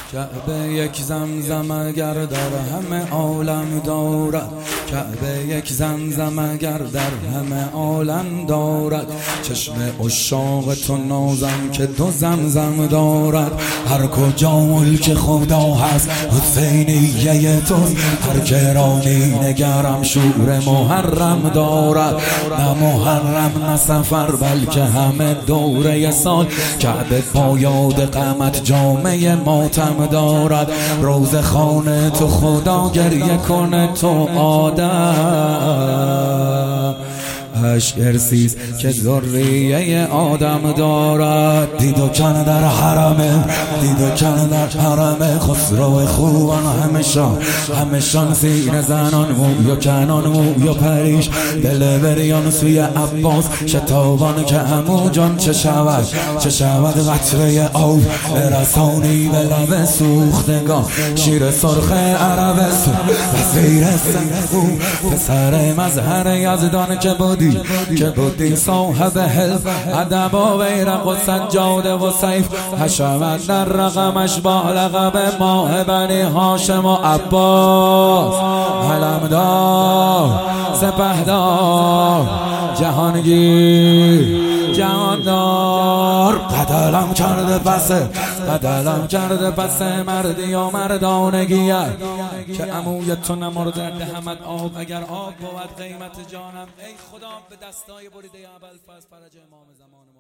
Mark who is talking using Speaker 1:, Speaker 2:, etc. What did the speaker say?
Speaker 1: کعبه یک زمزم اگر در همه عالم دارد، کعبه یک زمزم اگر در همه عالم دارد. چشم عشاق تو نازم که دو زمزم دارد. هر کجا ملک خدا هست حسینیه تو، هر که را نگرم شور محرم دارد. نه محرم نه سفر بلکه همه دوره سال، کعبه با یاد قامت جامعه ماتم دارد. روز خانه تو خدا گریه کنه تو آدم، عشق ارسیز که ذریه آدم دارد. دید و کن در حرمه، دید و کن در حرمه، خسرو خوبان همشان زیر زنان، موی و کنان موی و پریش، دل بریان سوی عباس شتابان که همو جان چه شود قطره آب رسانی به لب سوختگان. شیر سرخ عربستان وزیر سنگو، پسر مظهر یزدان که بودی صاحب حلف ادب و بیرق و سجاده و سیف. حشمت در رقمش با لقب ماه بنی هاشم و عباس، علمدار سپهدار جهاندار. بدلم کرده پس مردی و مردانگیه، که عموی تو نمرده دهمت آب اگر آب بود قیمت جانم. ای خدا به دستای بریده ابوالفضل فرج امام زمان